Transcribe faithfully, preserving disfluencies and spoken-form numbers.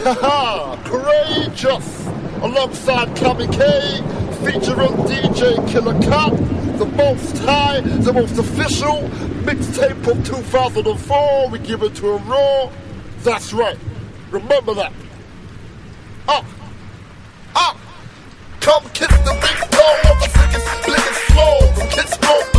Haha, courageous, alongside Cammy K, featuring D J Killer Cut, the most high, the most official mixtape of two thousand four. We give it to him raw. That's right. Remember that. Up, up. Come kiss the big toe of the sickest, blickest flow. Kiss flow.